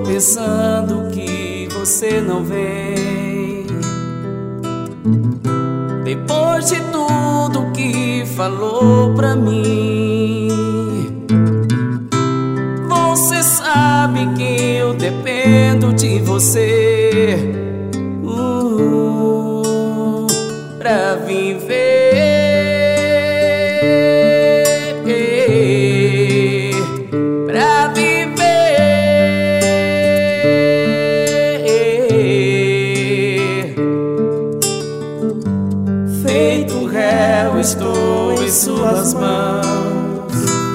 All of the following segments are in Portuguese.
pensando que você não vem. Depois de tudo que falou pra mim, você sabe que eu dependo de você pra viver, pra viver. Feito réu, estou em suas mãos,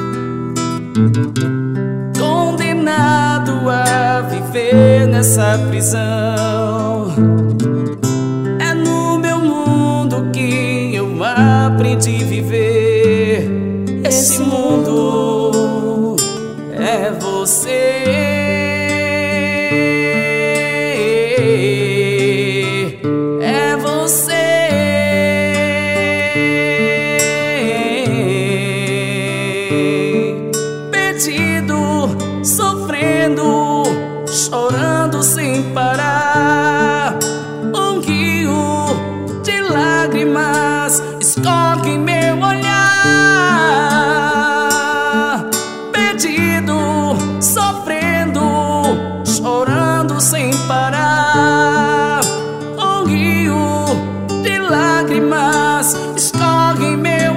condenado a viver nessa prisão. É no meu mundo que eu aprendi a viver. Esse mundo é você, é você. Perdido, sofrendo, chorando sem parar. Um rio de lágrimas escorre meu olhar. Perdido, sofrendo, chorando sem parar. Um rio de lágrimas escorre meu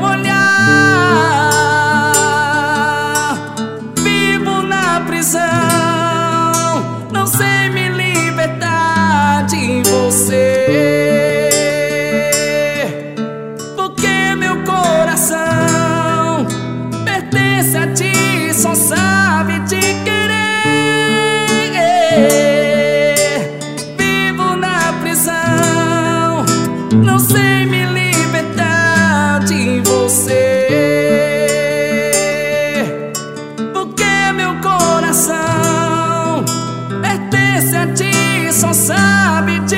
olhar. Vivo na prisão, não sei me libertar de você, porque meu coração pertence a ti, só sabe te querer. Vivo na prisão, não sei me libertar de você, porque meu coração pertence a ti, só sabe te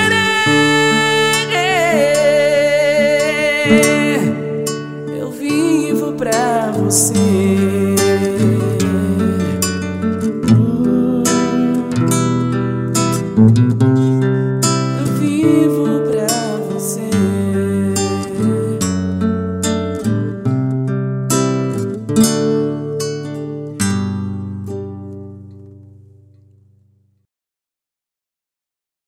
querer. Eu vivo pra você.